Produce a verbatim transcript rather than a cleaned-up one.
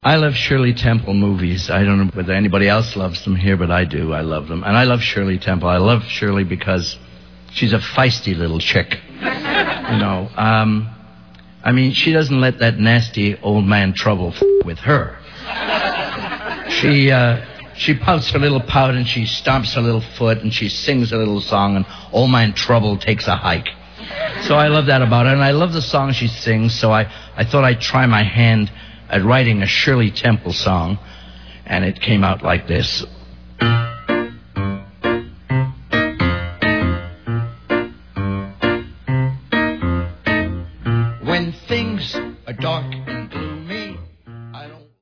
I love Shirley Temple movies. I don't know whether anybody else loves them here, but I do. I love them. And I love Shirley Temple. I love Shirley because she's a feisty little chick. You know, um, I mean, she doesn't let that nasty old man Trouble f- with her. She, uh, she pouts her little pout and she stomps her little foot and she sings a little song and old man Trouble takes a hike. So I love that about her, and I love the song she sings, so I, I thought I'd try my hand at writing a Shirley Temple song, and it came out like this. When things are dark